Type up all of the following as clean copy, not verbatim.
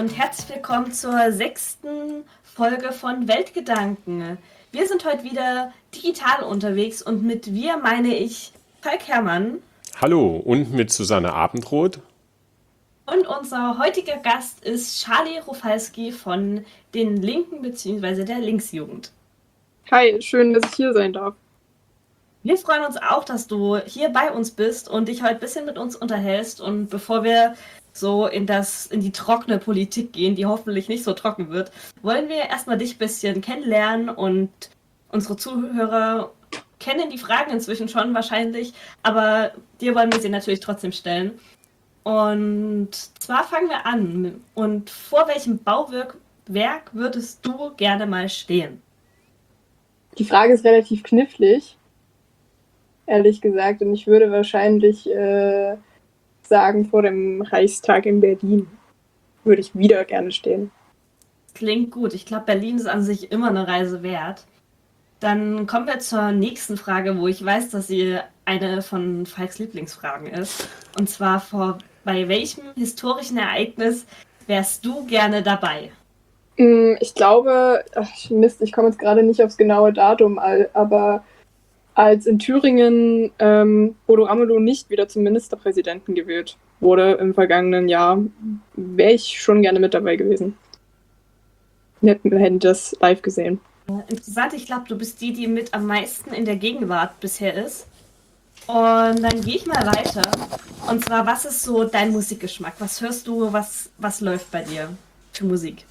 und herzlich willkommen zur 6. Folge von Weltgedanken. Wir sind heute wieder digital unterwegs und mit wir meine ich Falk Herrmann. Hallo, und mit Susanne Abendroth. Und unser heutiger Gast ist Charlie Rofalski von den Linken bzw. der Linksjugend. Hi, schön, dass ich hier sein darf. Wir freuen uns auch, dass du hier bei uns bist und dich heute ein bisschen mit uns unterhältst. Und bevor wir so in die trockene Politik gehen, die hoffentlich nicht so trocken wird, wollen wir erstmal dich ein bisschen kennenlernen und unsere Zuhörer kennen die Fragen inzwischen schon wahrscheinlich, aber dir wollen wir sie natürlich trotzdem stellen. Und zwar fangen wir an. Und vor welchem Bauwerk würdest du gerne mal stehen? Die Frage ist relativ knifflig, ehrlich gesagt, und ich würde wahrscheinlich sagen, vor dem Reichstag in Berlin würde ich wieder gerne stehen. Klingt gut. Ich glaube, Berlin ist an sich immer eine Reise wert. Dann kommen wir zur nächsten Frage, wo ich weiß, dass sie eine von Falks Lieblingsfragen ist. Und zwar bei welchem historischen Ereignis wärst du gerne dabei? Ich glaube, Mist, ich komme jetzt gerade nicht aufs genaue Datum, aber als in Thüringen Bodo Ramelow nicht wieder zum Ministerpräsidenten gewählt wurde im vergangenen Jahr, wäre ich schon gerne mit dabei gewesen. Wir hätten das live gesehen. Interessant, ich glaube, du bist die mit am meisten in der Gegenwart bisher ist. Und dann gehe ich mal weiter. Und zwar, was ist so dein Musikgeschmack? Was hörst du, was läuft bei dir für Musik?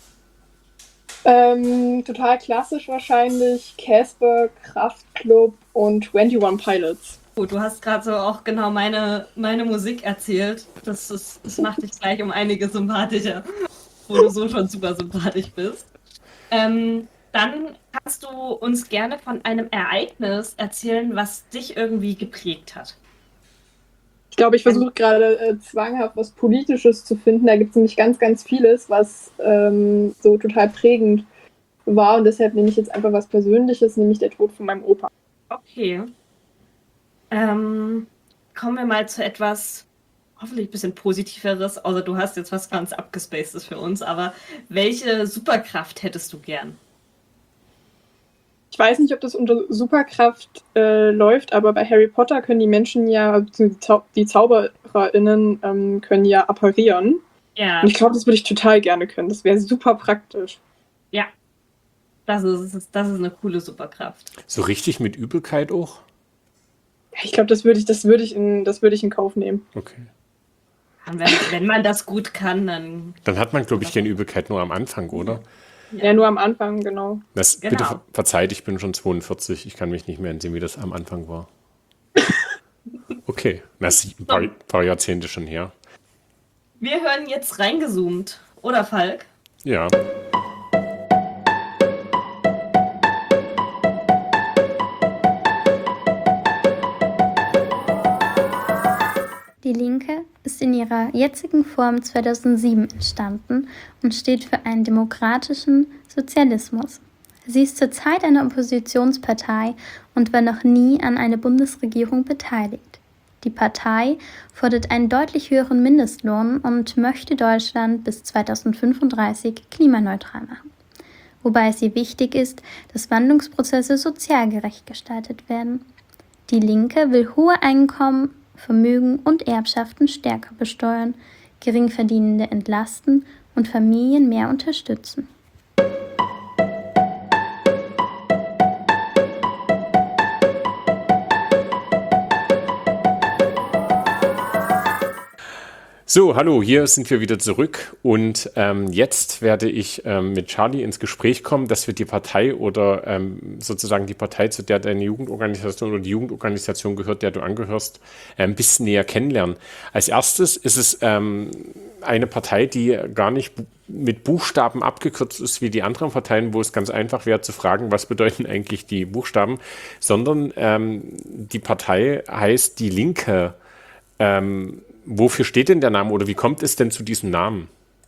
Total klassisch wahrscheinlich. Casper, Kraftklub und 21 Pilots. Gut, du hast gerade so auch genau meine Musik erzählt. Das macht dich gleich um einige sympathischer, wo du so schon super sympathisch bist. Dann kannst du uns gerne von einem Ereignis erzählen, was dich irgendwie geprägt hat. Ich glaube, ich versuche gerade zwanghaft was Politisches zu finden. Da gibt es nämlich ganz, ganz vieles, was so total prägend war. Und deshalb nehme ich jetzt einfach was Persönliches, nämlich der Tod von meinem Opa. Okay. Kommen wir mal zu etwas hoffentlich ein bisschen Positiveres, außer du hast jetzt was ganz Abgespacedes für uns. Aber welche Superkraft hättest du gern? Ich weiß nicht, ob das unter Superkraft läuft, aber bei Harry Potter können die Menschen ja, die ZaubererInnen können ja apparieren. Ja. Und ich glaube, das würde ich total gerne können. Das wäre super praktisch. Ja. Das ist eine coole Superkraft. So richtig mit Übelkeit auch? Ich glaube, das würde ich in Kauf nehmen. Okay. Wenn man das gut kann, dann... Dann hat man, glaube ich, keine Übelkeit nur am Anfang, oder? Ja, nur am Anfang, genau. Genau. Bitte verzeiht, ich bin schon 42, ich kann mich nicht mehr entsinnen, wie das am Anfang war. Okay, das ist ein paar Jahrzehnte schon her. Wir hören jetzt reingezoomt, oder Falk? Ja. Die Linke ist in ihrer jetzigen Form 2007 entstanden und steht für einen demokratischen Sozialismus. Sie ist zurzeit eine Oppositionspartei und war noch nie an einer Bundesregierung beteiligt. Die Partei fordert einen deutlich höheren Mindestlohn und möchte Deutschland bis 2035 klimaneutral machen. Wobei es ihr wichtig ist, dass Wandlungsprozesse sozial gerecht gestaltet werden. Die Linke will hohe Einkommen, Vermögen und Erbschaften stärker besteuern, Geringverdienende entlasten und Familien mehr unterstützen. So, hallo, hier sind wir wieder zurück und jetzt werde ich mit Charlie ins Gespräch kommen, dass wir die Partei oder sozusagen die Partei, zu der deine Jugendorganisation oder die Jugendorganisation gehört, der du angehörst, ein bisschen näher kennenlernen. Als erstes ist es eine Partei, die gar nicht mit Buchstaben abgekürzt ist wie die anderen Parteien, wo es ganz einfach wäre zu fragen, was bedeuten eigentlich die Buchstaben, sondern die Partei heißt Die Linke. Wofür steht denn der Name oder wie kommt es denn zu diesem Namen?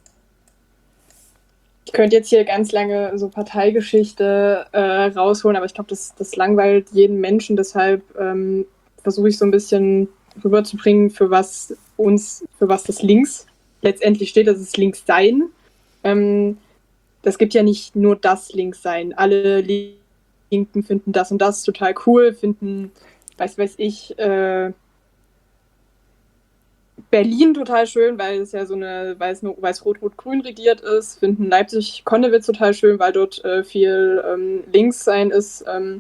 Ich könnte jetzt hier ganz lange so Parteigeschichte rausholen, aber ich glaube, das langweilt jeden Menschen. Deshalb versuche ich so ein bisschen rüberzubringen, für was das Links letztendlich steht. Das ist Linkssein. das gibt ja nicht nur das Linkssein. Alle Linken finden das und das total cool, finden, weiß ich, Berlin total schön, weil es ja so eine weiß-rot-rot-grün regiert ist, finden Leipzig-Konnewitz total schön, weil dort viel Linkssein ist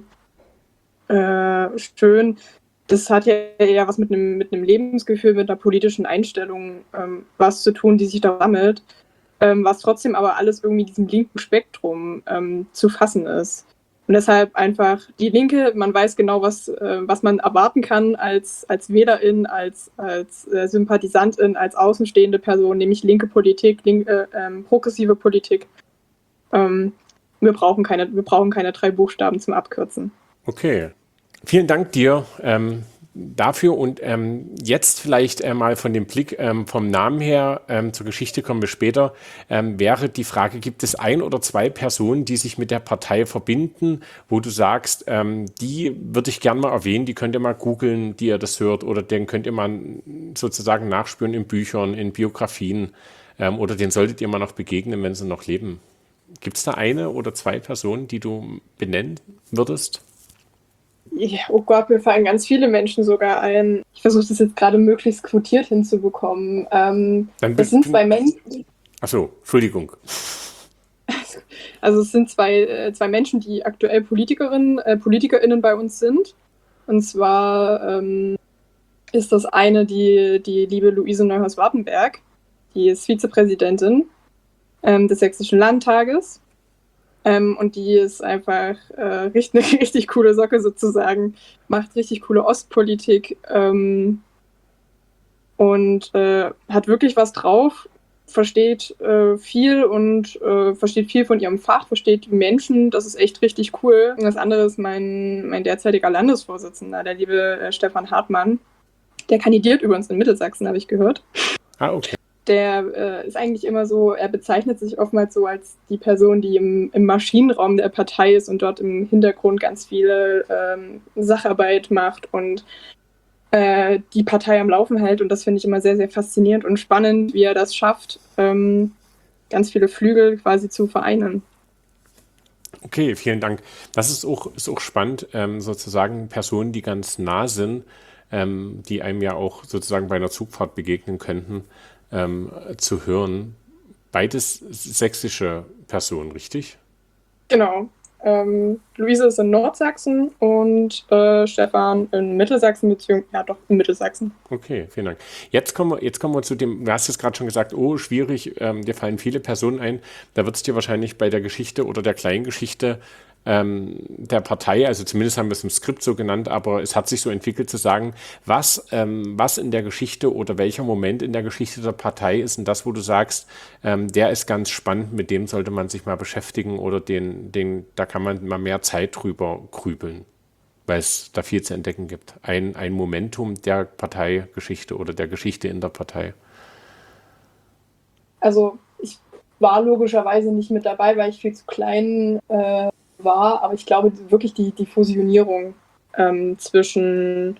schön. Das hat ja eher was mit einem Lebensgefühl, mit einer politischen Einstellung was zu tun, die sich da sammelt, was trotzdem aber alles irgendwie in diesem linken Spektrum zu fassen ist. Und deshalb einfach die Linke, man weiß genau, was man erwarten kann als Wählerin, als Sympathisantin, als außenstehende Person, nämlich linke Politik, progressive Politik. Wir brauchen keine 3 Buchstaben zum Abkürzen. Okay. Vielen Dank dir dafür und jetzt vielleicht mal von dem Blick vom Namen her, zur Geschichte kommen wir später, wäre die Frage, gibt es 1 oder 2 Personen, die sich mit der Partei verbinden, wo du sagst, die würde ich gern mal erwähnen, die könnt ihr mal googeln, die ihr das hört oder den könnt ihr mal sozusagen nachspüren in Büchern, in Biografien oder den solltet ihr mal noch begegnen, wenn sie noch leben. Gibt es da 1 oder 2 Personen, die du benennen würdest? Ja, oh Gott, mir fallen ganz viele Menschen sogar ein. Ich versuche das jetzt gerade möglichst quotiert hinzubekommen. Das sind 2 Menschen. Achso, Entschuldigung. Also es sind zwei Menschen, die aktuell PolitikerInnen bei uns sind. Und zwar ist das eine die liebe Luise Neuhaus-Wartenberg. Die ist Vizepräsidentin des Sächsischen Landtages. Und die ist einfach eine richtig coole Socke sozusagen, macht richtig coole Ostpolitik und hat wirklich was drauf, versteht viel und versteht viel von ihrem Fach, versteht die Menschen, das ist echt richtig cool. Und das andere ist mein derzeitiger Landesvorsitzender, der liebe Stefan Hartmann. Der kandidiert übrigens in Mittelsachsen, habe ich gehört. Ah, okay. Der ist eigentlich immer so, er bezeichnet sich oftmals so als die Person, die im Maschinenraum der Partei ist und dort im Hintergrund ganz viele Sacharbeit macht und die Partei am Laufen hält. Und das finde ich immer sehr, sehr faszinierend und spannend, wie er das schafft, ganz viele Flügel quasi zu vereinen. Okay, vielen Dank. Das ist auch spannend, sozusagen Personen, die ganz nah sind, die einem ja auch sozusagen bei einer Zugfahrt begegnen könnten, zu hören. Beides sächsische Personen, richtig? Genau. Luise ist in Nordsachsen und Stefan in Mittelsachsen, beziehungsweise in Mittelsachsen. Okay, vielen Dank. Jetzt kommen wir zu dem, du hast es gerade schon gesagt, oh, schwierig, dir fallen viele Personen ein. Da wird es dir wahrscheinlich bei der Geschichte oder der kleinen Geschichte der Partei, also zumindest haben wir es im Skript so genannt, aber es hat sich so entwickelt zu sagen, was in der Geschichte oder welcher Moment in der Geschichte der Partei ist denn das, wo du sagst, der ist ganz spannend, mit dem sollte man sich mal beschäftigen oder da kann man mal mehr Zeit drüber grübeln, weil es da viel zu entdecken gibt. Ein Momentum der Parteigeschichte oder der Geschichte in der Partei. Also ich war logischerweise nicht mit dabei, weil ich viel zu klein war, aber ich glaube wirklich die Fusionierung zwischen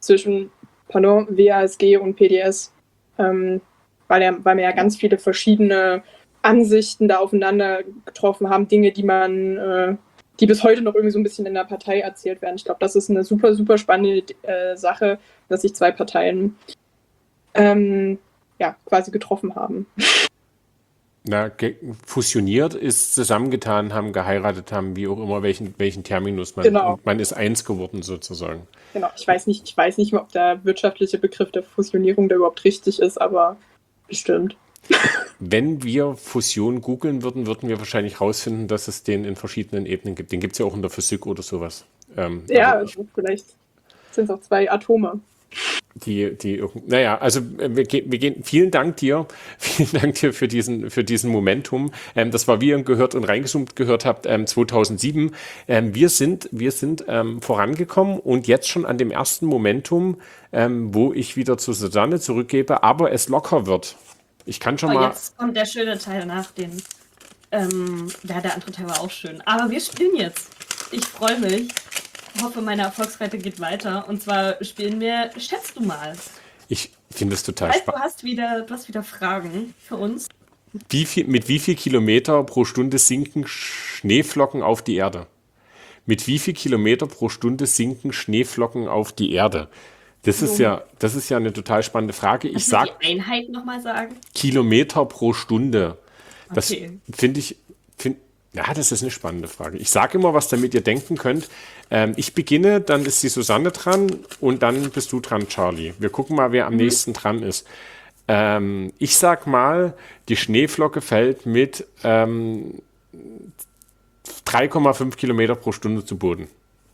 WASG und PDS, weil wir ja ganz viele verschiedene Ansichten da aufeinander getroffen haben, Dinge, die bis heute noch irgendwie so ein bisschen in der Partei erzählt werden. Ich glaube, das ist eine super, super spannende Sache, dass sich 2 Parteien quasi getroffen haben. Na, fusioniert ist zusammengetan haben, geheiratet haben, wie auch immer, welchen Terminus man, genau. Man ist eins geworden sozusagen. Genau, ich weiß nicht mehr, ob der wirtschaftliche Begriff der Fusionierung da überhaupt richtig ist, aber bestimmt. Wenn wir Fusion googeln würden wir wahrscheinlich rausfinden, dass es den in verschiedenen Ebenen gibt. Den gibt es ja auch in der Physik oder sowas. Also vielleicht sind es auch 2 Atome. Also wir gehen, vielen Dank dir für diesen Momentum. Das war, wie ihr gehört und reingezoomt gehört habt, 2007. Wir sind vorangekommen und jetzt schon an dem ersten Momentum, wo ich wieder zu Susanne zurückgebe, aber es locker wird. Ich kann schon mal... Jetzt kommt der schöne Teil nach dem... der andere Teil war auch schön. Aber wir spielen jetzt. Ich freue mich. Ich hoffe, meine Erfolgsrate geht weiter. Und zwar spielen wir Schätzt du mal. Ich finde es total spannend. Du hast wieder Fragen für uns. Mit wie viel Kilometer pro Stunde sinken Schneeflocken auf die Erde? Mit wie viel Kilometer pro Stunde sinken Schneeflocken auf die Erde? Das ist ja eine total spannende Frage. Ich Kannst du sag die Einheit nochmal sagen? Kilometer pro Stunde. Das Okay. ja, das ist eine spannende Frage. Ich sage immer was, damit ihr denken könnt. Ich beginne, dann ist die Susanne dran und dann bist du dran, Charlie. Wir gucken mal, wer am nächsten dran ist. Ich sag mal, die Schneeflocke fällt mit 3,5 Kilometer pro Stunde zu Boden.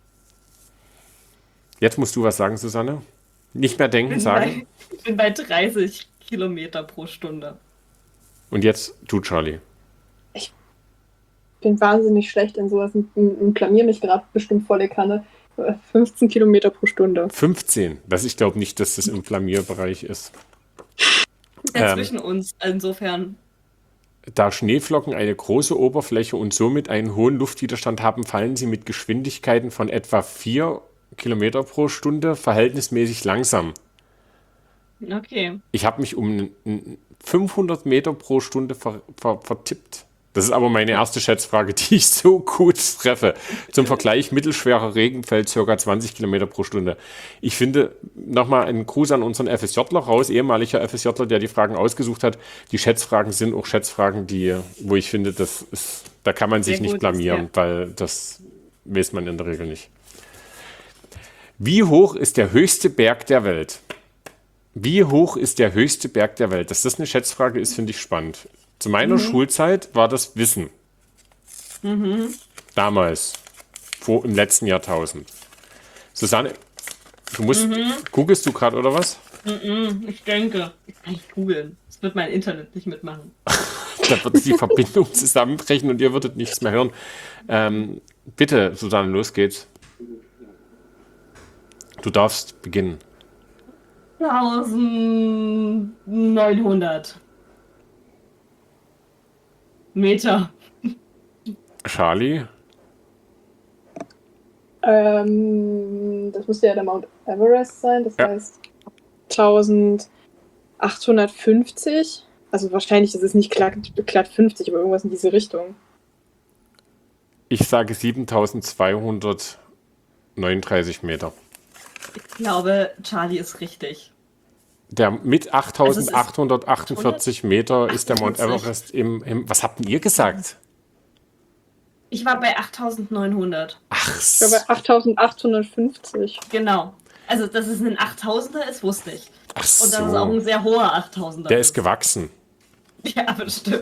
Jetzt musst du was sagen, Susanne. Nicht mehr denken, sagen. Ich bin bei 30 Kilometer pro Stunde. Und jetzt du, Charlie. Ich bin wahnsinnig schlecht in sowas und blamier mich gerade bestimmt volle Kanne. 15 Kilometer pro Stunde. 15. Ich glaube nicht, dass das im Flamierbereich ist. Ja, zwischen uns, insofern. Da Schneeflocken eine große Oberfläche und somit einen hohen Luftwiderstand haben, fallen sie mit Geschwindigkeiten von etwa 4 Kilometer pro Stunde verhältnismäßig langsam. Okay. Ich habe mich um 500 Meter pro Stunde vertippt. Das ist aber meine erste Schätzfrage, die ich so gut treffe. Zum Vergleich, mittelschwerer Regen fällt ca. 20 Kilometer pro Stunde. Ich finde, nochmal einen Gruß an unseren FSJler raus, ehemaliger FSJler, der die Fragen ausgesucht hat. Die Schätzfragen sind auch Schätzfragen, wo ich finde, da kann man sich Sehr nicht gut, blamieren, ja. weil das weiß man in der Regel nicht. Wie hoch ist der höchste Berg der Welt? Wie hoch ist der höchste Berg der Welt? Dass das eine Schätzfrage ist, finde ich spannend. Zu meiner Schulzeit war das Wissen. Damals. Im letzten Jahrtausend. Susanne, googelst du gerade oder was? Ich denke. Ich kann nicht googeln. Das wird mein Internet nicht mitmachen. Da wird die Verbindung zusammenbrechen und ihr würdet nichts mehr hören. Bitte, Susanne, los geht's. Du darfst beginnen. 1900 Meter. Charlie? Das müsste ja der Mount Everest sein, das heißt 1850. Also wahrscheinlich ist es nicht glatt 50, aber irgendwas in diese Richtung. Ich sage 7239 Meter. Ich glaube, Charlie ist richtig. Der mit Also es ist 8848 Meter ist der Mount 48. Everest was habt denn ihr gesagt? Ich war bei 8900. Ach, Ich war bei 8850. Genau. Also, dass es ein 8000er ist, wusste ich. ach Und dass es auch ein so. sehr hoher 8000er Der ist gewachsen. Ja, bestimmt.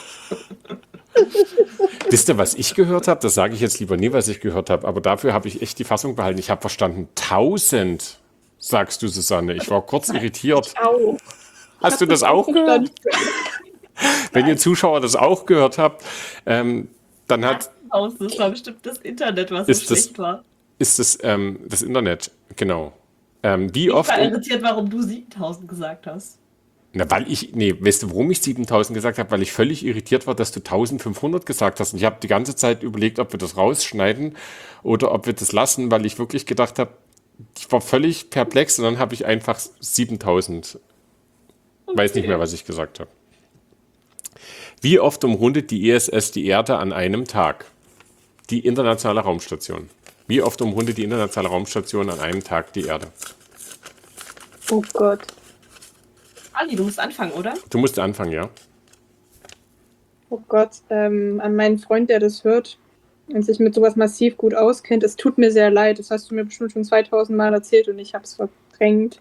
Wisst ihr, was ich gehört habe? Das sage ich jetzt lieber nie, was ich gehört habe, aber dafür habe ich echt die Fassung behalten. Ich habe verstanden, 1000, sagst du, Susanne. Ich war kurz irritiert. Au. Hast du das auch gehört? Wenn ihr Zuschauer das auch gehört habt, dann Das war bestimmt das Internet, was so Ist das- schlecht war. ist das Internet, genau. Wie Ich oft... war irritiert, warum du 7000 gesagt hast. weißt du, warum ich 7000 gesagt habe? Weil ich völlig irritiert war, dass du 1500 gesagt hast. Und ich habe die ganze Zeit überlegt, ob wir das rausschneiden oder ob wir das lassen, weil ich wirklich gedacht habe, ich war völlig perplex und dann habe ich einfach 7000. Weiß nicht mehr, was ich gesagt habe. Wie oft umrundet die ISS die Erde an einem Tag? Die internationale Raumstation. Wie oft umrundet die internationale Raumstation an einem Tag die Erde? Oh Gott. Ali, du musst anfangen, oder? Du musst anfangen, ja? Oh Gott. An meinen Freund, der das hört und sich mit sowas massiv gut auskennt, es tut mir sehr leid. Das hast du mir bestimmt schon 2000 Mal erzählt und ich habe es verdrängt.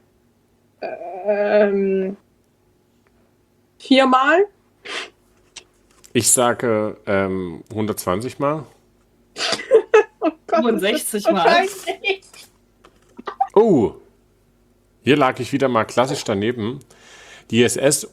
4-mal? Ich sage 120 Mal. Oh Gott, 65 das ist Mal. wahrscheinlich. Oh, hier lag ich wieder mal klassisch daneben. Die ISS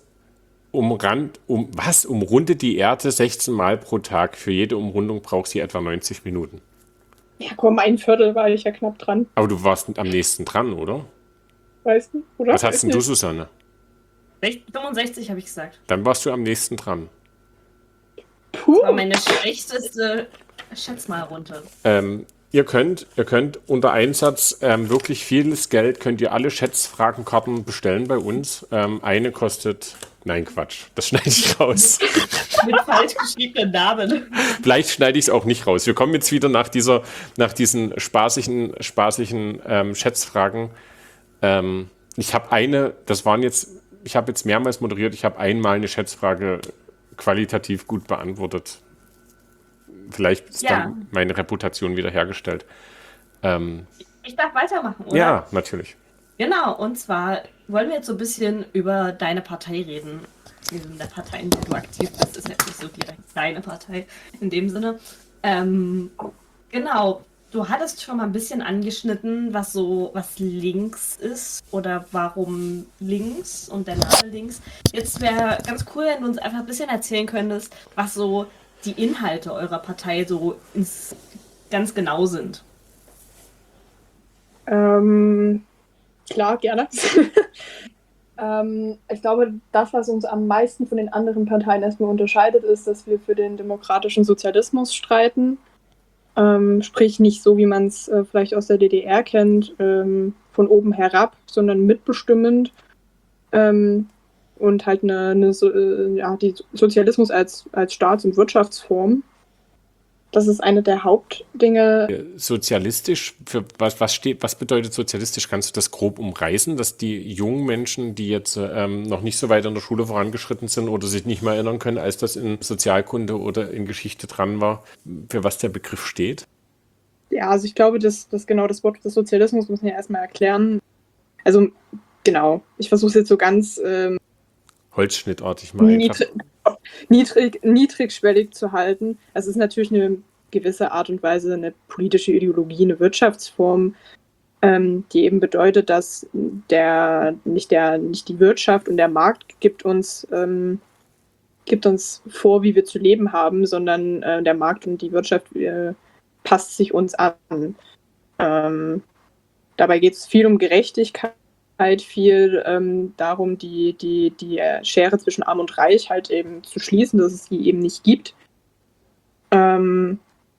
umrundet die Erde 16 Mal pro Tag. Für jede Umrundung braucht sie etwa 90 Minuten. Ja, komm, ein Viertel war ich ja knapp dran. Aber du warst am nächsten dran, oder? Weißt du? Oder? Was hast Weiß denn du, nicht. Susanne? 65 habe ich gesagt. Dann warst du am nächsten dran. Puh. War meine schlechteste Schätzmalrunde. Ihr könnt unter Einsatz wirklich vieles Geld, könnt ihr alle Schätzfragenkarten bestellen bei uns. Eine kostet Nein, Quatsch. Das schneide ich raus. Mit falsch geschriebenen Namen. Vielleicht schneide ich es auch nicht raus. Wir kommen jetzt wieder nach diesen spaßigen Schätzfragen. Ich habe jetzt mehrmals moderiert, ich habe einmal eine Schätzfrage qualitativ gut beantwortet. Vielleicht ist dann meine Reputation wiederhergestellt. Ich darf weitermachen, oder? Ja, natürlich. Genau, und zwar wollen wir jetzt so ein bisschen über deine Partei reden. In der Partei, in der du aktiv bist, ist jetzt nicht so direkt deine Partei in dem Sinne. Genau, du hattest schon mal ein bisschen angeschnitten, was links ist oder warum links und der Name links. Jetzt wäre ganz cool, wenn du uns einfach ein bisschen erzählen könntest, was so die Inhalte eurer Partei so ganz genau sind. Klar, gerne. Ich glaube, das, was uns am meisten von den anderen Parteien erstmal unterscheidet, ist, dass wir für den demokratischen Sozialismus streiten. Sprich nicht so, wie man es vielleicht aus der DDR kennt, von oben herab, sondern mitbestimmend. Und halt die Sozialismus als Staats- und Wirtschaftsform. Das ist eine der Hauptdinge. Sozialistisch, für was bedeutet sozialistisch? Kannst du das grob umreißen, dass die jungen Menschen, die jetzt noch nicht so weit in der Schule vorangeschritten sind oder sich nicht mehr erinnern können, als das in Sozialkunde oder in Geschichte dran war, für was der Begriff steht? Ja, also ich glaube, dass genau das Wort des Sozialismus muss man ja erstmal erklären. Also genau, ich versuche es jetzt so ganz holzschnittartig mal einfach. Niedrigschwellig zu halten. Es ist natürlich eine gewisse Art und Weise eine politische Ideologie, eine Wirtschaftsform, die eben bedeutet, dass nicht die Wirtschaft und der Markt gibt uns vor, wie wir zu leben haben, sondern der Markt und die Wirtschaft passt sich uns an. Dabei geht es viel um Gerechtigkeit, viel darum, die Schere zwischen Arm und Reich halt eben zu schließen, dass es die eben nicht gibt. Genau.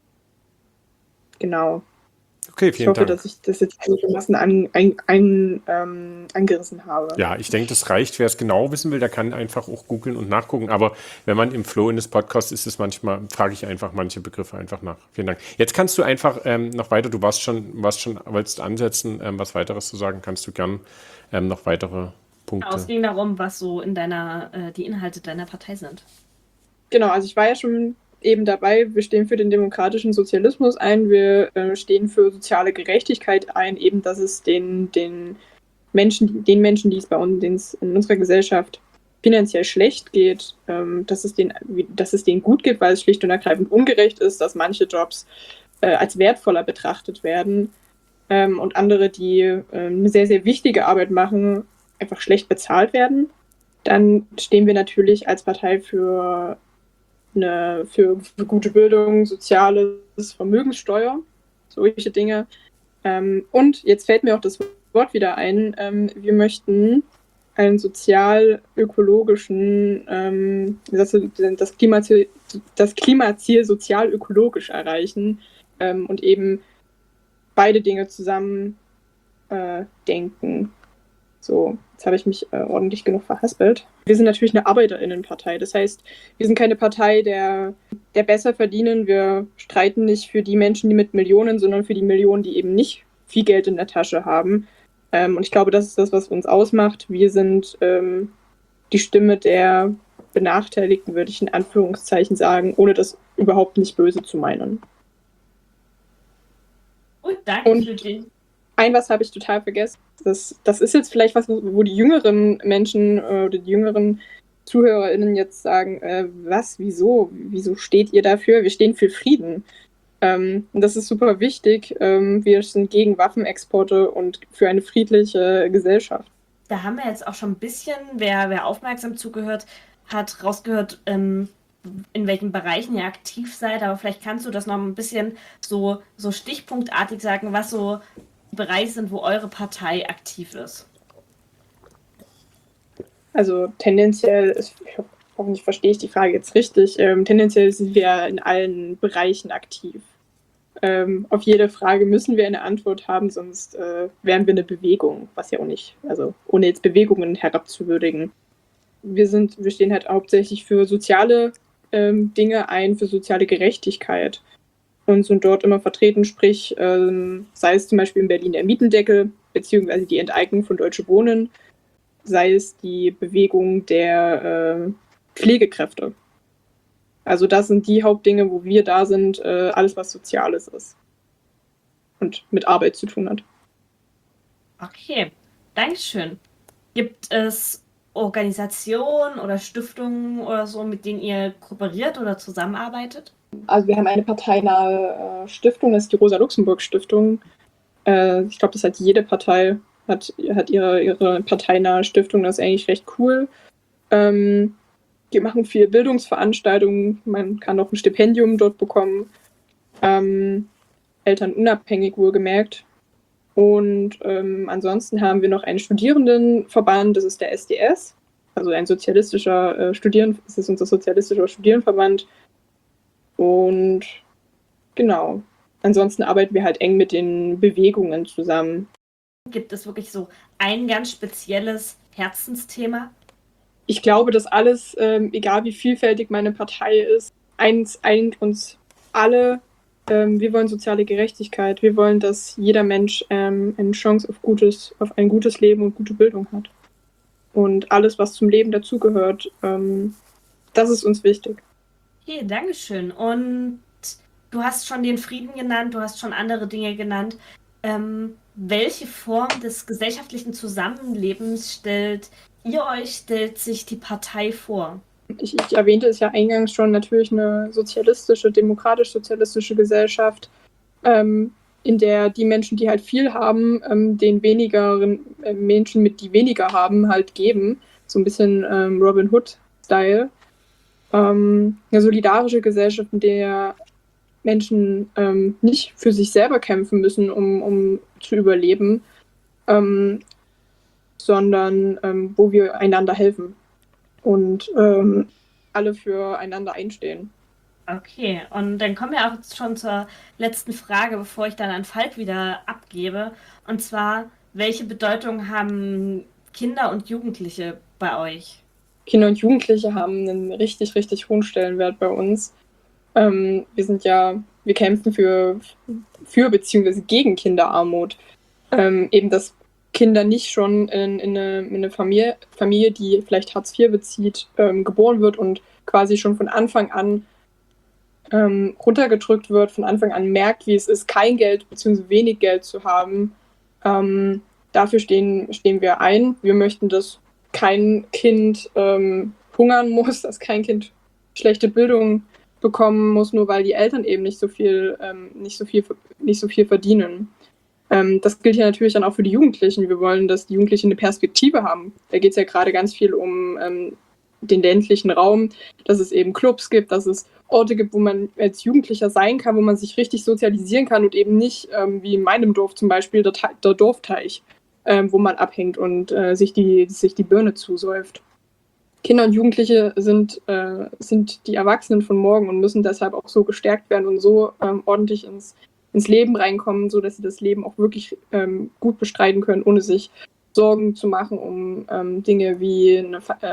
Okay, Ich hoffe, dass ich das jetzt einigermaßen angerissen habe. Ja, ich denke, das reicht. Wer es genau wissen will, der kann einfach auch googeln und nachgucken. Aber wenn man im Flow in des Podcasts ist, frage ich einfach manche Begriffe einfach nach. Vielen Dank. Jetzt kannst du einfach noch weiter, wolltest ansetzen, was weiteres zu sagen, kannst du gern noch weitere Punkte. Genau, es ging darum, was so in die Inhalte deiner Partei sind. Genau, also ich war ja schon eben dabei, wir stehen für den demokratischen Sozialismus ein, wir stehen für soziale Gerechtigkeit ein, eben dass es den Menschen, die es bei uns in unserer Gesellschaft finanziell schlecht geht, dass es denen gut geht, weil es schlicht und ergreifend ungerecht ist, dass manche Jobs als wertvoller betrachtet werden und andere, die eine sehr, sehr wichtige Arbeit machen, einfach schlecht bezahlt werden. Dann stehen wir natürlich als Partei für gute Bildung, soziales, Vermögenssteuer, solche Dinge. Und jetzt fällt mir auch das Wort wieder ein, wir möchten einen sozial-ökologischen, das Klimaziel sozial-ökologisch erreichen und eben beide Dinge zusammen denken. So, jetzt habe ich mich ordentlich genug verhaspelt. Wir sind natürlich eine ArbeiterInnenpartei. Das heißt, wir sind keine Partei der besser verdienen. Wir streiten nicht für die Menschen, die mit Millionen, sondern für die Millionen, die eben nicht viel Geld in der Tasche haben. Und ich glaube, das ist das, was uns ausmacht. Wir sind die Stimme der Benachteiligten, würde ich in Anführungszeichen sagen, ohne das überhaupt nicht böse zu meinen. Und danke für dich. Was habe ich total vergessen. Das ist jetzt vielleicht was, wo die jüngeren Menschen oder die jüngeren ZuhörerInnen jetzt sagen, wieso steht ihr dafür? Wir stehen für Frieden. Und das ist super wichtig. Wir sind gegen Waffenexporte und für eine friedliche Gesellschaft. Da haben wir jetzt auch schon ein bisschen, wer aufmerksam zugehört hat, rausgehört, in welchen Bereichen ihr aktiv seid. Aber vielleicht kannst du das noch ein bisschen so stichpunktartig sagen, was so Bereiche sind, wo eure Partei aktiv ist. Also tendenziell, hoffentlich verstehe ich die Frage jetzt richtig, tendenziell sind wir in allen Bereichen aktiv. Auf jede Frage müssen wir eine Antwort haben, sonst wären wir eine Bewegung, was ja auch nicht, also ohne jetzt Bewegungen herabzuwürdigen. wir stehen halt hauptsächlich für soziale Dinge ein, für soziale Gerechtigkeit und sind dort immer vertreten, sprich, sei es zum Beispiel in Berlin der Mietendeckel, beziehungsweise die Enteignung von Deutsche Wohnen, sei es die Bewegung der Pflegekräfte. Also das sind die Hauptdinge, wo wir da sind, alles was Soziales ist und mit Arbeit zu tun hat. Okay, Dankeschön. Gibt es Organisationen oder Stiftungen oder so, mit denen ihr kooperiert oder zusammenarbeitet? Also wir haben eine parteinahe Stiftung, das ist die Rosa-Luxemburg-Stiftung. Ich glaube, das hat jede Partei, hat ihre parteinahe Stiftung, das ist eigentlich recht cool. Wir machen viel Bildungsveranstaltungen, man kann auch ein Stipendium dort bekommen, elternunabhängig wohlgemerkt. Und ansonsten haben wir noch einen Studierendenverband, das ist der SDS, also ein sozialistischer das ist unser sozialistischer Studierendenverband. Und genau, ansonsten arbeiten wir halt eng mit den Bewegungen zusammen. Gibt es wirklich so ein ganz spezielles Herzensthema? Ich glaube, dass alles, egal wie vielfältig meine Partei ist, eins eint uns alle. Wir wollen soziale Gerechtigkeit. Wir wollen, dass jeder Mensch eine Chance auf ein gutes Leben und gute Bildung hat. Und alles, was zum Leben dazugehört, das ist uns wichtig. Okay, Dankeschön. Und du hast schon den Frieden genannt, du hast schon andere Dinge genannt. Welche Form des gesellschaftlichen Zusammenlebens stellt sich die Partei vor? Ich erwähnte es ja eingangs schon, natürlich eine demokratisch-sozialistische Gesellschaft, in der die Menschen, die halt viel haben, den wenigeren Menschen, die weniger haben, halt geben. So ein bisschen Robin Hood-Style. Eine solidarische Gesellschaft, in der Menschen nicht für sich selber kämpfen müssen, um zu überleben, sondern wo wir einander helfen und alle füreinander einstehen. Okay, und dann kommen wir auch schon zur letzten Frage, bevor ich dann an Falk wieder abgebe. Und zwar, welche Bedeutung haben Kinder und Jugendliche bei euch? Kinder und Jugendliche haben einen richtig, richtig hohen Stellenwert bei uns. Wir kämpfen für bzw. gegen Kinderarmut. Eben, dass Kinder nicht schon in eine Familie, die vielleicht Hartz IV bezieht, geboren wird und quasi schon von Anfang an runtergedrückt wird, von Anfang an merkt, wie es ist, kein Geld bzw. wenig Geld zu haben. Dafür stehen wir ein. Wir möchten, dass kein Kind hungern muss, dass kein Kind schlechte Bildung bekommen muss, nur weil die Eltern eben nicht so viel verdienen. Das gilt ja natürlich dann auch für die Jugendlichen. Wir wollen, dass die Jugendlichen eine Perspektive haben. Da geht es ja gerade ganz viel um den ländlichen Raum, dass es eben Clubs gibt, dass es Orte gibt, wo man als Jugendlicher sein kann, wo man sich richtig sozialisieren kann und eben nicht, wie in meinem Dorf zum Beispiel, der Dorfteich, wo man abhängt und sich die Birne zusäuft. Kinder und Jugendliche sind die Erwachsenen von morgen und müssen deshalb auch so gestärkt werden und so ordentlich ins Leben reinkommen, sodass sie das Leben auch wirklich gut bestreiten können, ohne sich Sorgen zu machen um Dinge wie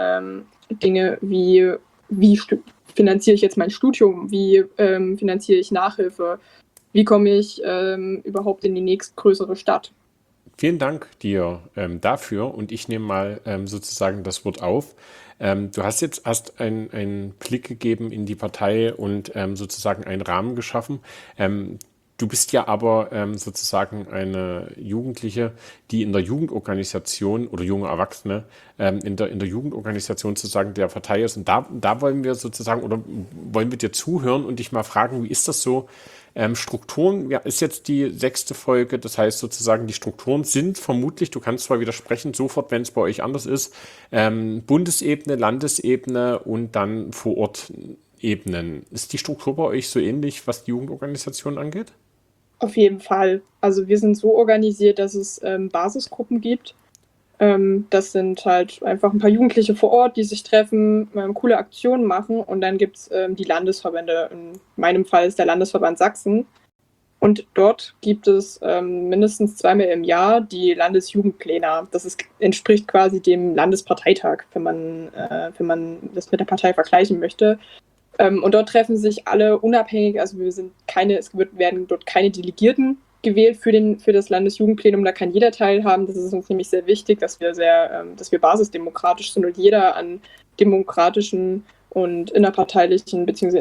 finanziere ich jetzt mein Studium, wie finanziere ich Nachhilfe, wie komme ich überhaupt in die nächstgrößere Stadt. Vielen Dank dir dafür und ich nehme mal sozusagen das Wort auf. Du hast jetzt einen Blick gegeben in die Partei und sozusagen einen Rahmen geschaffen. Du bist ja aber sozusagen eine Jugendliche, die in der Jugendorganisation oder junge Erwachsene in der Jugendorganisation sozusagen der Partei ist. Und da wollen wir sozusagen oder wollen wir dir zuhören und dich mal fragen, wie ist das so? Strukturen, ja, ist jetzt die 6. Folge, das heißt sozusagen, die Strukturen sind vermutlich, du kannst zwar widersprechen, sofort, wenn es bei euch anders ist, Bundesebene, Landesebene und dann vor Ort Ebenen. Ist die Struktur bei euch so ähnlich, was die Jugendorganisation angeht? Auf jeden Fall. Also wir sind so organisiert, dass es Basisgruppen gibt. Das sind halt einfach ein paar Jugendliche vor Ort, die sich treffen, coole Aktionen machen und dann gibt es die Landesverbände. In meinem Fall ist der Landesverband Sachsen. Und dort gibt es mindestens zweimal im Jahr die Landesjugendpläne. Entspricht quasi dem Landesparteitag, wenn man das mit der Partei vergleichen möchte. Und dort treffen sich alle unabhängig, also werden dort keine Delegierten gewählt für das Landesjugendplenum, da kann jeder teilhaben. Das ist uns nämlich sehr wichtig, dass wir basisdemokratisch sind und jeder an demokratischen und innerparteilichen bzw.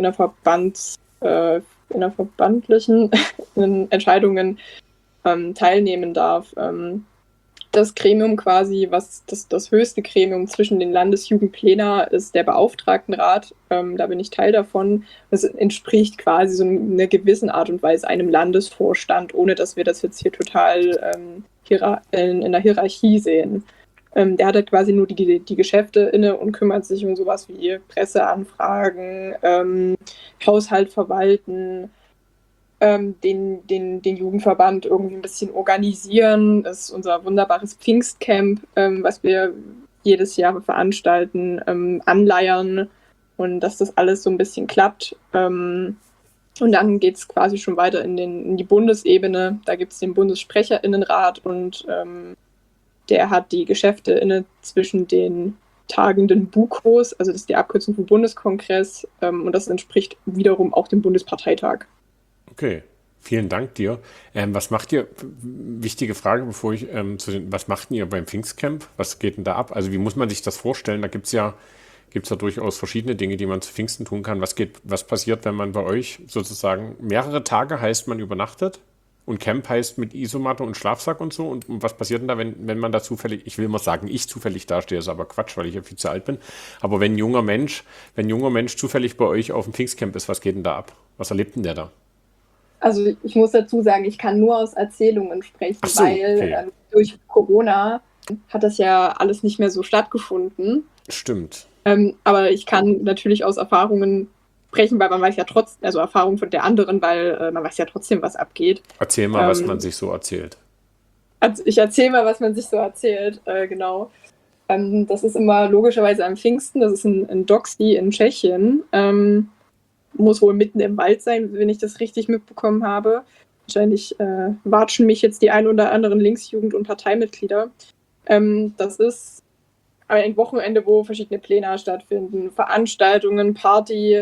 innerverbandlichen Entscheidungen teilnehmen darf. Das Gremium quasi, das höchste Gremium zwischen den Landesjugendplänen ist der Beauftragtenrat. Da bin ich Teil davon. Das entspricht quasi so in einer gewissen Art und Weise einem Landesvorstand, ohne dass wir das jetzt hier total in der Hierarchie sehen. Der hat halt quasi nur die Geschäfte inne und kümmert sich um sowas wie Presseanfragen, Haushalt verwalten, den Jugendverband irgendwie ein bisschen organisieren. Das ist unser wunderbares Pfingstcamp, was wir jedes Jahr veranstalten, anleiern und dass das alles so ein bisschen klappt. Und dann geht es quasi schon weiter in die Bundesebene. Da gibt es den BundessprecherInnenrat und der hat die Geschäfte inne zwischen den tagenden BUKOs, also das ist die Abkürzung für Bundeskongress, und das entspricht wiederum auch dem Bundesparteitag. Okay, vielen Dank dir. Was macht ihr, wichtige Frage, bevor ich was macht ihr beim Pfingstcamp? Was geht denn da ab? Also wie muss man sich das vorstellen? Da gibt's ja durchaus verschiedene Dinge, die man zu Pfingsten tun kann. Was passiert, wenn man bei euch sozusagen mehrere Tage heißt, man übernachtet? Und Camp heißt mit Isomatte und Schlafsack und so. Und was passiert denn da, wenn man da zufällig, ich will mal sagen, ich zufällig dastehe, ist aber Quatsch, weil ich ja viel zu alt bin. Aber wenn ein junger Mensch zufällig bei euch auf dem Pfingstcamp ist, was geht denn da ab? Was erlebt denn der da? Also ich muss dazu sagen, ich kann nur aus Erzählungen sprechen, Ach so, weil okay. Durch Corona hat das ja alles nicht mehr so stattgefunden. Stimmt. Aber ich kann natürlich aus Erfahrungen sprechen, weil man weiß ja trotzdem, also Erfahrungen von der anderen, weil man weiß ja trotzdem, was abgeht. Erzähl mal, was man sich so erzählt. Also ich erzähle mal, was man sich so erzählt, genau. Das ist immer logischerweise am Pfingsten, das ist in Doxy in Tschechien. Muss wohl mitten im Wald sein, wenn ich das richtig mitbekommen habe. Wahrscheinlich watschen mich jetzt die ein oder anderen Linksjugend- und Parteimitglieder. Das ist ein Wochenende, wo verschiedene Pläne stattfinden, Veranstaltungen, Party,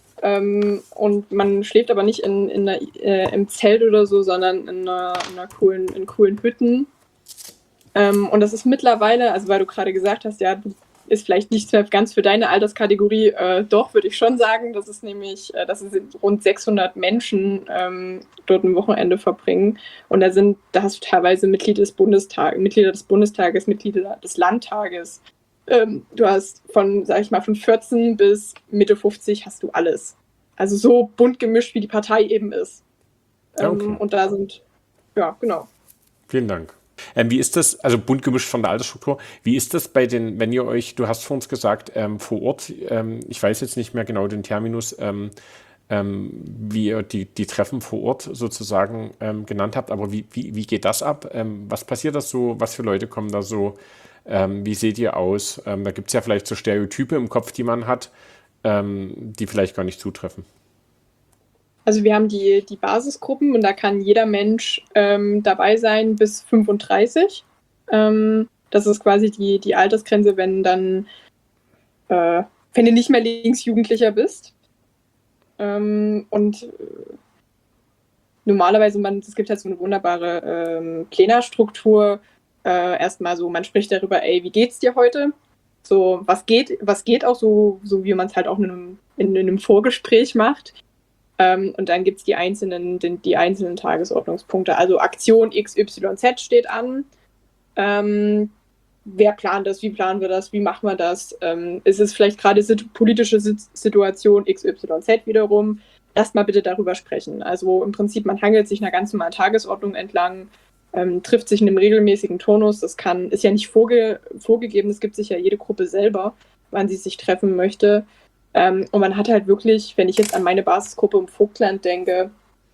und man schläft aber nicht im Zelt oder so, sondern in coolen Hütten. Und das ist mittlerweile, also weil du gerade gesagt hast, ja, ist vielleicht nicht mehr ganz für deine Alterskategorie, doch, würde ich schon sagen. Das ist nämlich, dass rund 600 Menschen dort ein Wochenende verbringen. Und da hast du teilweise Mitglieder des Bundestages, Mitglieder des Landtages. Du hast von 14 bis Mitte 50 hast du alles. Also so bunt gemischt, wie die Partei eben ist. Okay. Und da ja, genau. Vielen Dank. Wie ist das, also bunt gemischt von der Altersstruktur, wie ist das wenn ihr euch, du hast vor uns gesagt, vor Ort, ich weiß jetzt nicht mehr genau den Terminus, wie ihr die Treffen vor Ort sozusagen genannt habt, aber wie geht das ab? Was passiert da so? Was für Leute kommen da so? Wie seht ihr aus? Da gibt es ja vielleicht so Stereotype im Kopf, die man hat, die vielleicht gar nicht zutreffen. Also wir haben die Basisgruppen und da kann jeder Mensch dabei sein bis 35. Das ist quasi die Altersgrenze, wenn du nicht mehr Linksjugendlicher bist. Und normalerweise, es gibt halt so eine wunderbare Plenarstruktur. Erstmal so, man spricht darüber, wie geht's dir heute? So, was geht auch so wie man es halt auch in einem Vorgespräch macht. Und dann gibt es die einzelnen Tagesordnungspunkte. Also Aktion XYZ steht an. Wer plant das? Wie planen wir das? Wie machen wir das? Ist es vielleicht gerade politische Situation XYZ wiederum? Lasst mal bitte darüber sprechen. Also im Prinzip, man hangelt sich einer ganz normalen Tagesordnung entlang, trifft sich in einem regelmäßigen Turnus. Das ist ja nicht vorgegeben, das gibt sich ja jede Gruppe selber, wann sie sich treffen möchte. Und man hat halt wirklich, wenn ich jetzt an meine Basisgruppe im Vogtland denke,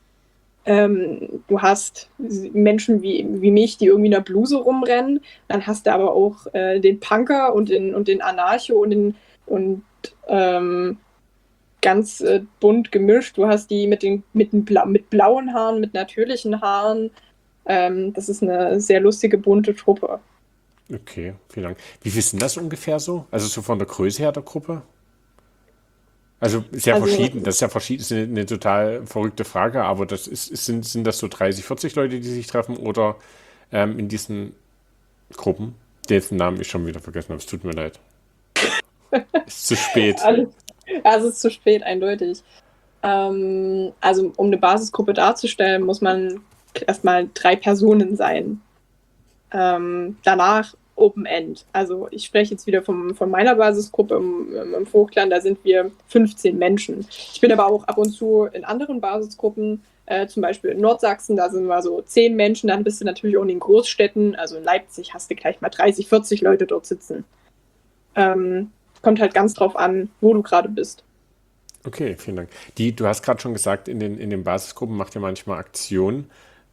du hast Menschen wie mich, die irgendwie in der Bluse rumrennen, dann hast du aber auch den Punker und den Anarcho und ganz bunt gemischt. Du hast die mit blauen Haaren, mit natürlichen Haaren. Das ist eine sehr lustige, bunte Truppe. Okay, vielen Dank. Wie viel sind das ungefähr so? Also so von der Größe her der Gruppe? Also ist ja Also verschieden, das ist ja verschieden, ist eine total verrückte Frage, aber sind das so 30, 40 Leute, die sich treffen oder in diesen Gruppen? Dessen Namen ich schon wieder vergessen habe, es tut mir leid. Ist zu spät. also es ist zu spät, eindeutig. Also um eine Basisgruppe darzustellen, muss man erstmal 3 Personen sein. Danach Open End. Also ich spreche jetzt wieder von meiner Basisgruppe im Vogtland, da sind wir 15 Menschen. Ich bin aber auch ab und zu in anderen Basisgruppen, zum Beispiel in Nordsachsen, da sind wir so 10 Menschen, dann bist du natürlich auch in den Großstädten, also in Leipzig hast du gleich mal 30, 40 Leute dort sitzen. Kommt halt ganz drauf an, wo du gerade bist. Okay, vielen Dank. Du hast gerade schon gesagt, in den Basisgruppen macht ihr manchmal Aktionen.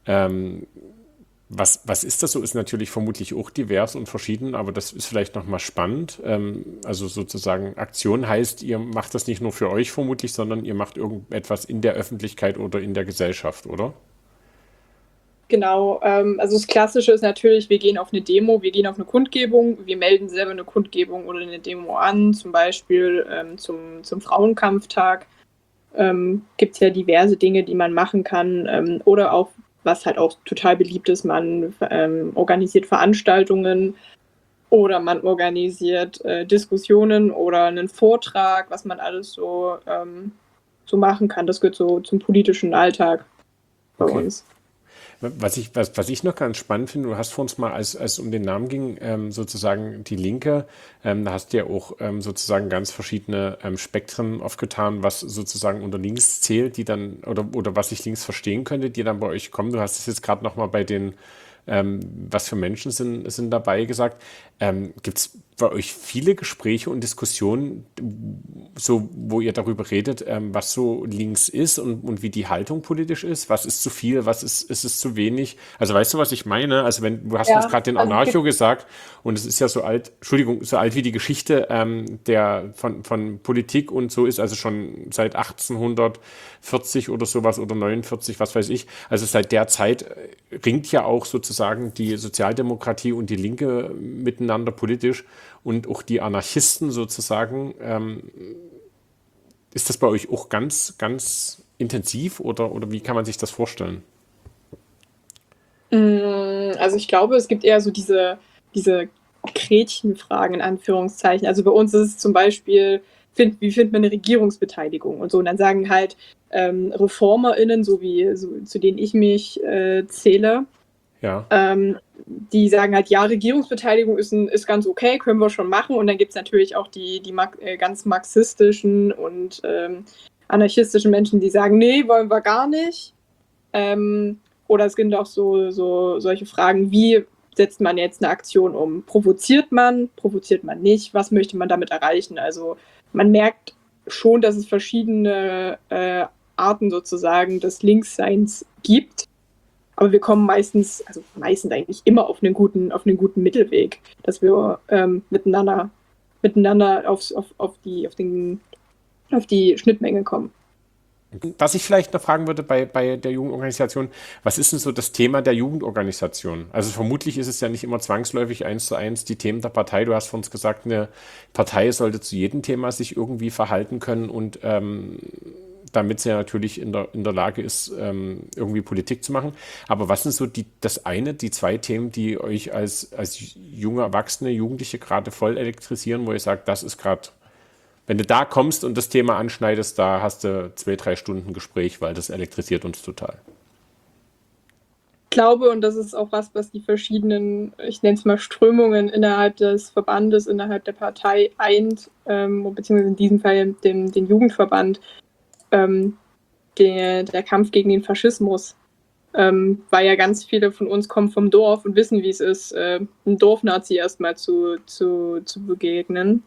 Was ist das so? Ist natürlich vermutlich auch divers und verschieden, aber das ist vielleicht nochmal spannend. Also sozusagen Aktion heißt, ihr macht das nicht nur für euch vermutlich, sondern ihr macht irgendetwas in der Öffentlichkeit oder in der Gesellschaft, oder? Genau, also das Klassische ist natürlich, wir gehen auf eine Demo, wir gehen auf eine Kundgebung, wir melden selber eine Kundgebung oder eine Demo an, zum Beispiel zum Frauenkampftag. Gibt es ja diverse Dinge, die man machen kann, oder auch, was halt auch total beliebt ist, man organisiert Veranstaltungen oder man organisiert Diskussionen oder einen Vortrag, was man alles so machen kann. Das gehört so zum politischen Alltag bei Okay. uns. Was ich noch ganz spannend finde, du hast vor uns mal, als es um den Namen ging, sozusagen die Linke, da hast du ja auch sozusagen ganz verschiedene Spektren aufgetan, was sozusagen unter links zählt, die dann, oder was ich links verstehen könnte, die dann bei euch kommen. Du hast es jetzt gerade nochmal bei den, was für Menschen sind dabei gesagt. Gibt es bei euch viele Gespräche und Diskussionen, so, wo ihr darüber redet, was so links ist und wie die Haltung politisch ist? Was ist zu viel, ist es zu wenig? Also weißt du, was ich meine? Also wenn du hast uns Ja, gerade den also Anarcho gesagt und es ist ja so alt, Entschuldigung, so alt wie die Geschichte der von Politik und so ist, also schon seit 1840 oder sowas oder 49, was weiß ich. Also seit der Zeit ringt ja auch sozusagen die Sozialdemokratie und die Linke miteinander politisch und auch die Anarchisten sozusagen. Ist das bei euch auch ganz, ganz intensiv oder wie kann man sich das vorstellen? Also ich glaube, es gibt eher so diese Gretchenfragen in Anführungszeichen. Also bei uns ist es zum Beispiel, wie findet man eine Regierungsbeteiligung und so. Und dann sagen halt ReformerInnen, zu denen ich mich zähle, Ja, die sagen halt, ja, Regierungsbeteiligung ist ganz okay, können wir schon machen. Und dann gibt es natürlich auch die ganz marxistischen und anarchistischen Menschen, die sagen, nee, wollen wir gar nicht. Oder es gibt auch solche Fragen, wie setzt man jetzt eine Aktion um? Provoziert man nicht? Was möchte man damit erreichen? Also man merkt schon, dass es verschiedene Arten sozusagen des Linksseins gibt. Aber wir kommen meistens eigentlich immer auf einen guten Mittelweg, dass wir miteinander auf die Schnittmenge kommen. was ich vielleicht noch fragen würde bei der Jugendorganisation, was ist denn so das Thema der Jugendorganisation? Also vermutlich ist es ja nicht immer zwangsläufig 1:1 die Themen der Partei. Du hast von uns gesagt, eine Partei sollte zu jedem Thema sich irgendwie verhalten können und damit sie ja natürlich in der Lage ist, irgendwie Politik zu machen. Aber was sind so die 2 Themen, die euch als junge Erwachsene, Jugendliche gerade voll elektrisieren, wo ihr sagt, das ist gerade, wenn du da kommst und das Thema anschneidest, da hast du 2, 3 Stunden Gespräch, weil das elektrisiert uns total. Ich glaube, und das ist auch was die verschiedenen, ich nenne es mal Strömungen innerhalb des Verbandes, innerhalb der Partei eint, beziehungsweise in diesem Fall den Jugendverband, der Kampf gegen den Faschismus, weil ja ganz viele von uns kommen vom Dorf und wissen, wie es ist, einem Dorfnazi erstmal zu begegnen.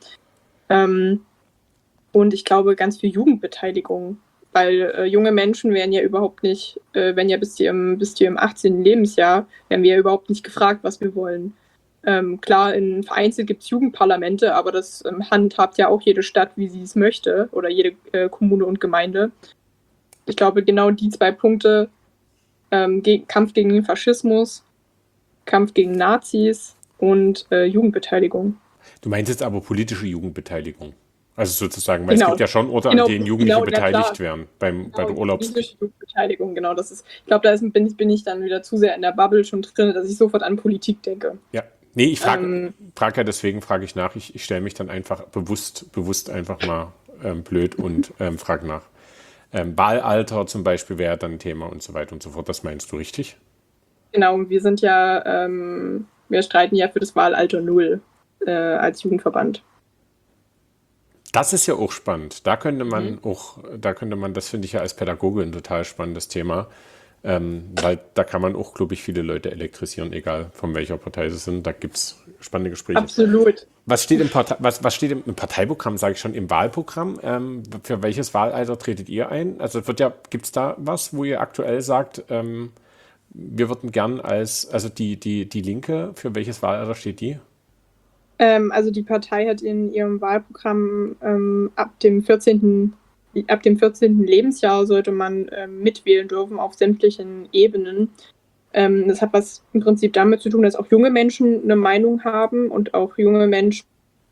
Und ich glaube, ganz viel Jugendbeteiligung, weil junge Menschen werden ja überhaupt nicht, bis zu ihrem 18. Lebensjahr, werden wir ja überhaupt nicht gefragt, was wir wollen. Klar, vereinzelt gibt es Jugendparlamente, aber das handhabt ja auch jede Stadt, wie sie es möchte, oder jede Kommune und Gemeinde. Ich glaube, genau die 2 Punkte, Kampf gegen den Faschismus, Kampf gegen Nazis und Jugendbeteiligung. Du meinst jetzt aber politische Jugendbeteiligung. Also sozusagen, weil es Genau. gibt ja schon Orte, an denen Jugendliche beteiligt werden, bei der Politische Jugendbeteiligung, genau. Das ist, ich glaube, bin ich dann wieder zu sehr in der Bubble schon drin, dass ich sofort an Politik denke. Ja, nee, ich frage ja, deswegen frage ich nach. Ich stelle mich dann einfach bewusst einfach mal blöd und frage nach. Wahlalter zum Beispiel wäre dann ein Thema und so weiter und so fort. Das meinst du richtig? Genau, wir sind ja, wir streiten ja für das Wahlalter 0 als Jugendverband. Das ist ja auch spannend. Da könnte man das finde ich ja als Pädagoge ein total spannendes Thema, weil da kann man auch, glaube ich, viele Leute elektrisieren, egal von welcher Partei sie sind. Da gibt es spannende Gespräche. Absolut. Was steht im Parteiprogramm, sage ich schon, im Wahlprogramm? Für welches Wahlalter tretet ihr ein? Also gibt es da was, wo ihr aktuell sagt, wir würden gern also die Linke, für welches Wahlalter steht die? Also die Partei hat in ihrem Wahlprogramm ab dem 14. Lebensjahr sollte man mitwählen dürfen auf sämtlichen Ebenen. Das hat was im Prinzip damit zu tun, dass auch junge Menschen eine Meinung haben und auch junge Menschen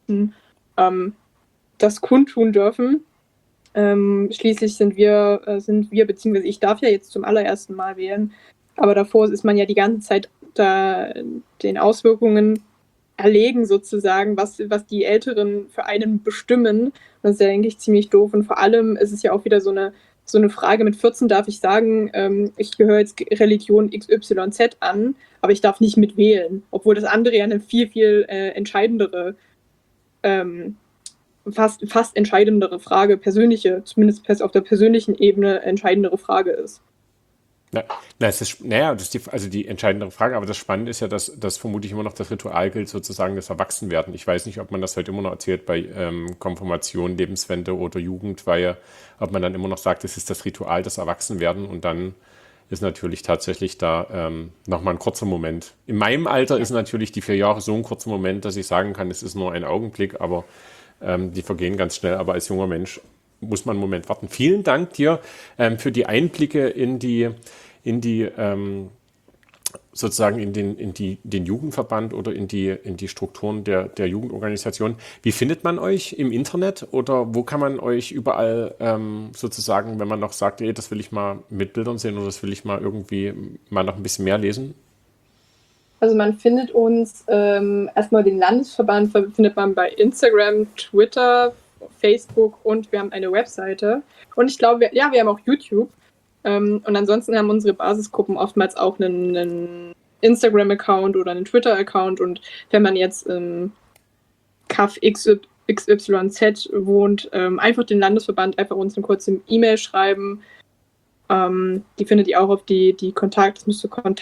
das kundtun dürfen. Schließlich sind wir, beziehungsweise ich darf ja jetzt zum allerersten Mal wählen, aber davor ist man ja die ganze Zeit da den Auswirkungen erlegen sozusagen, was die Älteren für einen bestimmen. Das ist ja, denke ich, ziemlich doof. Und vor allem ist es ja auch wieder so eine Frage, mit 14 darf ich sagen, ich gehöre jetzt Religion XYZ an, aber ich darf nicht mitwählen. Obwohl das andere ja eine viel, viel entscheidendere, fast entscheidendere Frage, zumindest auf der persönlichen Ebene entscheidendere Frage ist. Das ist die entscheidende Frage, aber das Spannende ist ja, dass vermutlich immer noch das Ritual gilt, sozusagen das Erwachsenwerden. Ich weiß nicht, ob man das heute immer noch erzählt bei Konfirmation, Lebenswende oder Jugendweihe, ob man dann immer noch sagt, es ist das Ritual des Erwachsenwerden und dann ist natürlich tatsächlich da nochmal ein kurzer Moment. In meinem Alter ist natürlich die 4 Jahre so ein kurzer Moment, dass ich sagen kann, es ist nur ein Augenblick, aber die vergehen ganz schnell, aber als junger Mensch muss man einen Moment warten. Vielen Dank dir für die Einblicke in den Jugendverband oder in die Strukturen der Jugendorganisation. Wie findet man euch im Internet oder wo kann man euch überall sozusagen, wenn man noch sagt, ey, das will ich mal mit Bildern sehen oder das will ich mal irgendwie mal noch ein bisschen mehr lesen? Also man findet uns erstmal den Landesverband, findet man bei Instagram, Twitter, Facebook und wir haben eine Webseite. Und ich glaube, wir haben auch YouTube. Und ansonsten haben unsere Basisgruppen oftmals auch einen Instagram-Account oder einen Twitter-Account. Und wenn man jetzt im Kaff XYZ wohnt, einfach den Landesverband, einfach uns eine kurze E-Mail schreiben. Die findet ihr auch auf die Kontakt, das müsste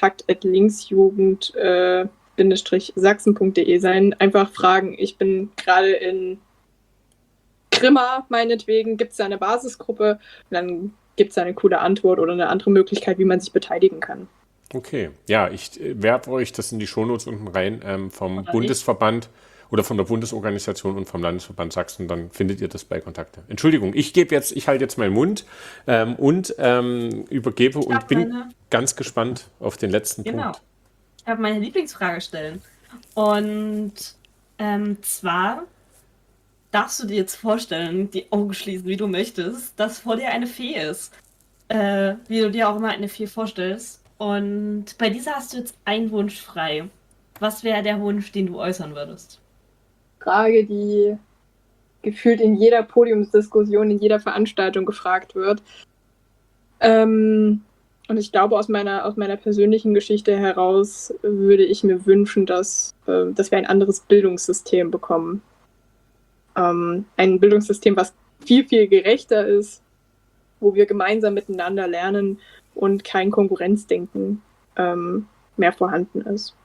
kontakt@linksjugend-sachsen.de sein. Einfach fragen, ich bin gerade in Grimma, meinetwegen, gibt es da eine Basisgruppe? Und dann gibt es da eine coole Antwort oder eine andere Möglichkeit, wie man sich beteiligen kann. Okay, ja, ich werfe euch das in die Shownotes unten rein vom Bundesverband oder von der Bundesorganisation und vom Landesverband Sachsen, dann findet ihr das bei Kontakte. Entschuldigung, ich halte jetzt meinen Mund und übergebe und bin ganz gespannt auf den letzten Punkt. Ich habe meine Lieblingsfrage stellen. Und zwar darfst du dir jetzt vorstellen, die Augen schließen, wie du möchtest, dass vor dir eine Fee ist. Wie du dir auch immer eine Fee vorstellst. Und bei dieser hast du jetzt einen Wunsch frei. Was wäre der Wunsch, den du äußern würdest? Frage, die gefühlt in jeder Podiumsdiskussion, in jeder Veranstaltung gefragt wird. Und ich glaube, aus meiner persönlichen Geschichte heraus würde ich mir wünschen, dass wir ein anderes Bildungssystem bekommen. Ein Bildungssystem, was viel, viel gerechter ist, wo wir gemeinsam miteinander lernen und kein Konkurrenzdenken mehr vorhanden ist.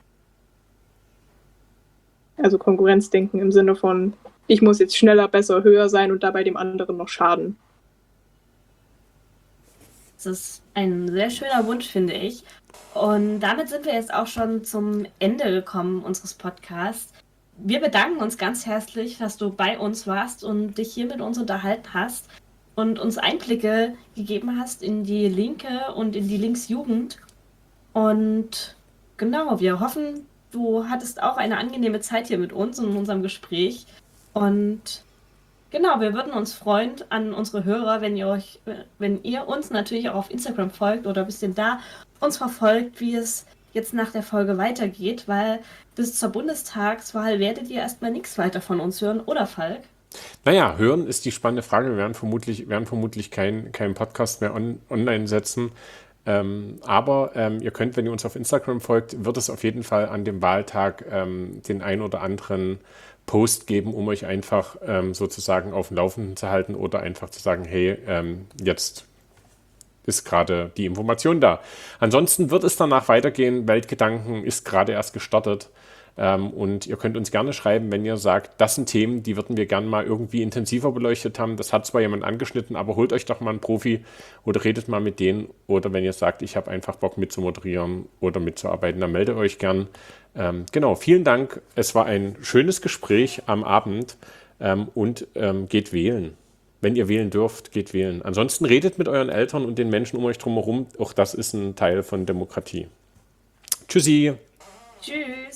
Also Konkurrenzdenken im Sinne von, ich muss jetzt schneller, besser, höher sein und dabei dem anderen noch schaden. Das ist ein sehr schöner Wunsch, finde ich. Und damit sind wir jetzt auch schon zum Ende gekommen unseres Podcasts. Wir bedanken uns ganz herzlich, dass du bei uns warst und dich hier mit uns unterhalten hast und uns Einblicke gegeben hast in die Linke und in die Linksjugend. Und genau, wir hoffen, du hattest auch eine angenehme Zeit hier mit uns und in unserem Gespräch. Und genau, wir würden uns freuen an unsere Hörer, wenn ihr uns natürlich auch auf Instagram folgt oder ein bisschen da uns verfolgt, wie es jetzt nach der Folge weitergeht, weil bis zur Bundestagswahl werdet ihr erstmal nichts weiter von uns hören, oder Falk? Naja, hören ist die spannende Frage. Wir werden vermutlich keinen Podcast mehr online setzen. Aber ihr könnt, wenn ihr uns auf Instagram folgt, wird es auf jeden Fall an dem Wahltag den ein oder anderen Post geben, um euch einfach sozusagen auf dem Laufenden zu halten oder einfach zu sagen, hey, jetzt ist gerade die Information da. Ansonsten wird es danach weitergehen. Weltgedanken ist gerade erst gestartet. Und ihr könnt uns gerne schreiben, wenn ihr sagt, das sind Themen, die würden wir gerne mal irgendwie intensiver beleuchtet haben. Das hat zwar jemand angeschnitten, aber holt euch doch mal einen Profi oder redet mal mit denen. Oder wenn ihr sagt, ich habe einfach Bock mitzumoderieren oder mitzuarbeiten, dann meldet euch gern. Genau, vielen Dank. Es war ein schönes Gespräch am Abend und geht wählen. Wenn ihr wählen dürft, geht wählen. Ansonsten redet mit euren Eltern und den Menschen um euch drumherum. Auch das ist ein Teil von Demokratie. Tschüssi. Tschüss.